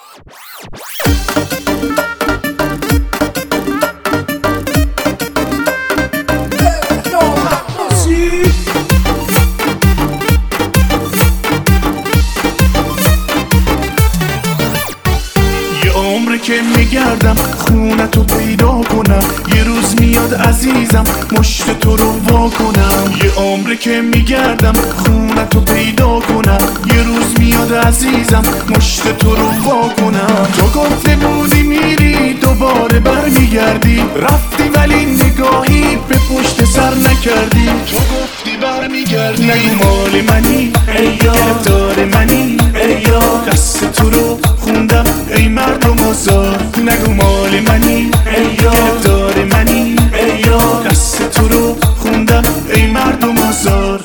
که میگردم خونتو پیدا کنم، یه روز میاد عزیزم مشت تو رو وا کنم. یه عمره که میگردم خونتو پیدا کنم، یه روز میاد عزیزم مشت تو رو وا کنم. تو گفته بودی میری دوباره برمیگردی، رفتی ولی نگاهی به پشت سر نکردی. تو گفتی برمیگردی، نگو مال منی ای یار، دار منی ای یار، دست تو رو خوندم ای مردم آزار. نگو مال منی ای یار، دار منی ای یار، دست تو رو خوندم ای مردم آزار.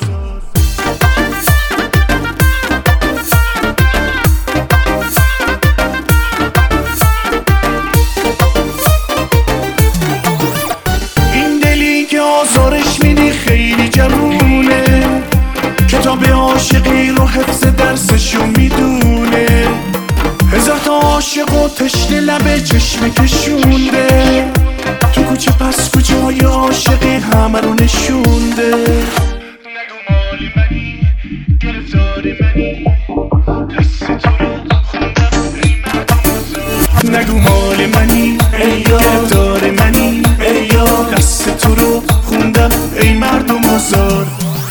این دلی که آزارش میدی خیلی جوونه، کتاب عاشقی رو حفظ درسشو میدونه. هزار تا عاشق و تشنه لبه چشم کشونده، تو کوچه پس کجای عاشقی همه رو نشونده. نگو مال منی گرفتار منی، دست تو رو خوندم ای مردم آزار. نگو مال منی ای یار، گرفتار منی ای یار، دست تو رو خوندم ای مردم آزار.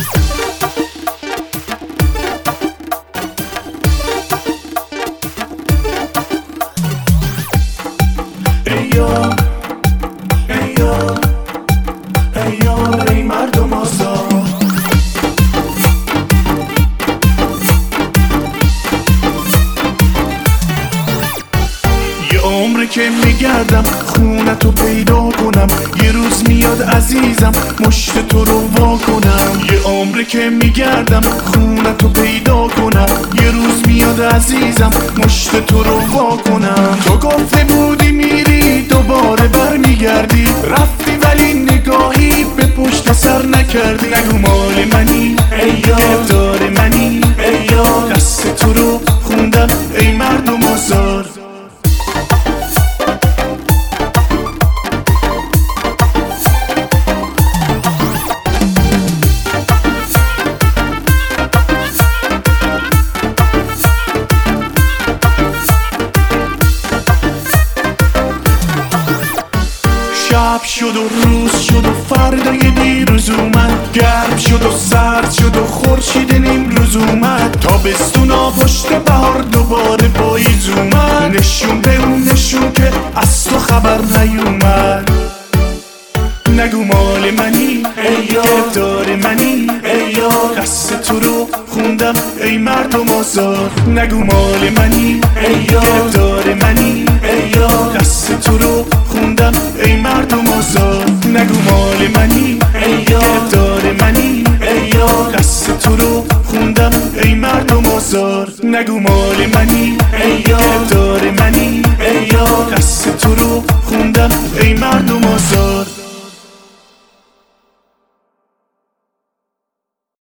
ای یار ای یار ای یار، ای مردم آزار. یه عمره که میگردم خونتو پیدا کنم، یه روز میاد عزیزم مشت تو رو وا کنم. یه عمره که میگردم خونتو پیدا کنم، یه روز میاد عزیزم مشت تو رو وا کنم. تو گفته بودی میری دوباره برمیگردی، رفتی ولی نگاهی به پشت سر نکردی. نگو مال منی ای یار، دار منی ای یار، دست تو رو خوندم ای مردم آزار. شب شد و روز شد و فردای دیروز اومد، گرم شد و سرد شد و خورشید نیمروز اومد. تابستونا پشت بهار دوباره پاییز اومد، نشون به اون نشون که از تو خبر نیومد. نگو مال منی ای یار، گرفتار منی ای یار، دست تو رو خوندم ای مردم آزار. نگو مال منی ای یار، گرفتار منی ای یار، دست تو رو خوندم ای مردم آزار. نگو مال منی ای یار، گرفتار منی ای یار، دست تو رو خوندم ای مردم آزار. نگو مال منی